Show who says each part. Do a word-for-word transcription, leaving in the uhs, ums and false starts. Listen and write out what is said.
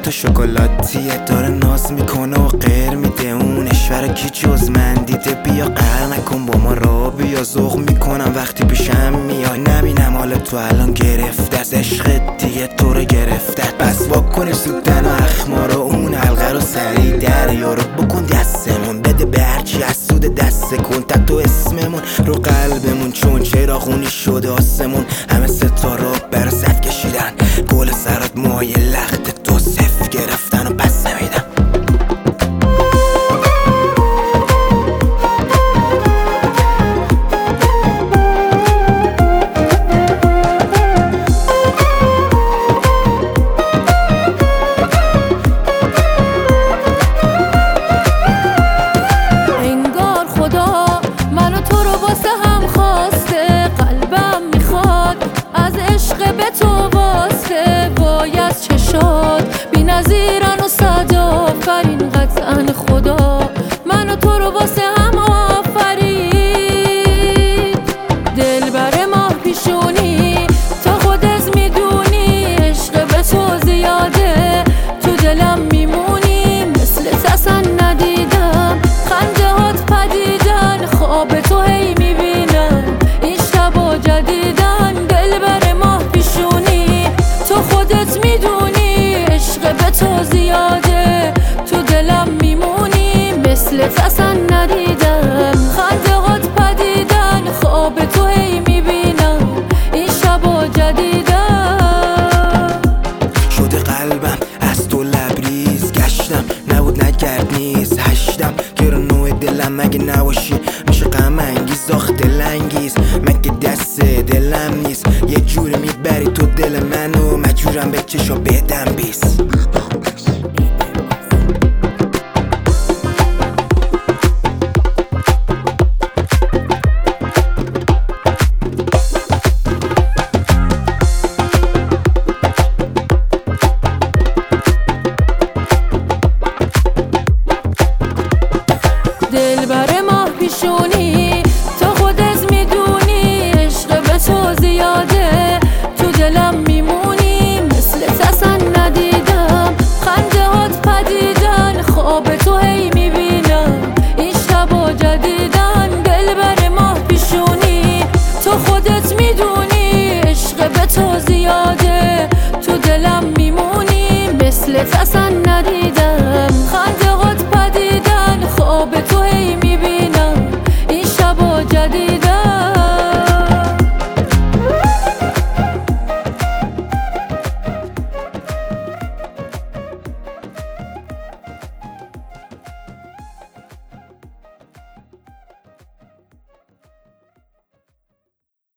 Speaker 1: تو شکلاتیه، داره ناز میکنه و غیر میده. اون اشوره کی جز من دیده؟ بیا قهر نکن با ما را بیا، ذوق میکنم وقتی پیشم میای. نبینم حال تو الان گرفته از عشق دیگه تو رو گرفتت. بس واکنش سودن و اخمارو، اون حلقه رو سریع دریا رو بکن دستمون، بده به هرچی از سود دست کن تا تو اسممون رو قلبمون. چون چراغونی شده آسمون، همه ستاره برا صف کشیدن، گل سرات موهای لخت تو صف گرفتن و پس نمیدم.
Speaker 2: تو واسه باید چشاد بی نظیرن و صد آفرین قطعا خدا من و تو رو واسه هم آفرید. دل بر ماه پیشونی تا خودت میدونی، عشق به تو زیاده تو دلم میمونی. مثل اصلا ندیدم خنده هات پدیدن، خواب تو هی میبینم این شبا جدیدن. دل بر ماه تو خودت میدونی، عشق به تو زیاده تو دلم میمونی. مثلت اصلا ندیدم خنده هات پدیدن، خواب تو هی میبینم این شبا جدیدن.
Speaker 1: شده قلبم از تو لبریز، گشتم نبود نکرد نیست هشتم که رو نوع دلم مگه نباشی میشه غم انگیز آخ دلانگیز. مگه دست دلم نیست یه جوری میبری تو دل منو، مجبورم به چشم بدم بیست.